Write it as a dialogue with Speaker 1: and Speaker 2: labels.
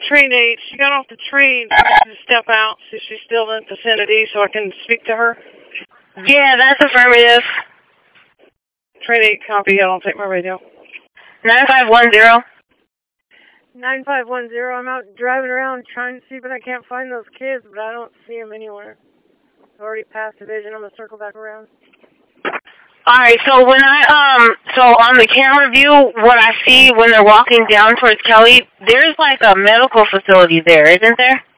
Speaker 1: Train 8. She got off the train to step out, so she's still in the vicinity, so I can speak to her.
Speaker 2: Yeah, that's affirmative.
Speaker 1: Train 8, copy. I'll take my radio.
Speaker 2: 9510.
Speaker 1: 9510. I'm out driving around trying to see, but I can't find those kids, but I don't see them anywhere. I've already passed Division. I'm going to circle back around.
Speaker 2: Alright, so when so on the camera view, what I see when they're walking down towards Kelly, there's like a medical facility there, isn't there?